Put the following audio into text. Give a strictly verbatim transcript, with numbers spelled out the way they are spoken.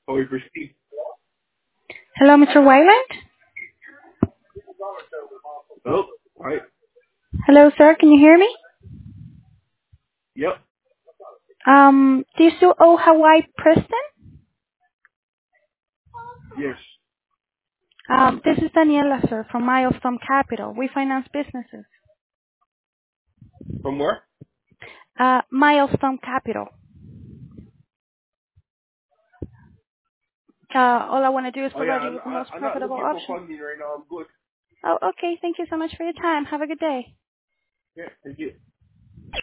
How we proceed? Hello, Mister Wyland? Hello? Right? Hello, sir. Can you hear me? Yep. Um, do you still owe Hawaii Preston? Yes. Um, this is Daniela, sir, from Milestone Capital. We finance businesses. From where? Uh, Milestone Capital. Uh, all I want to do is Oh yeah, provide you I'm, with the I- most I'm not profitable looking for option. funding right now. I'm good. Oh, okay. Thank you so much for your time. Have a good day. Yeah, thank you.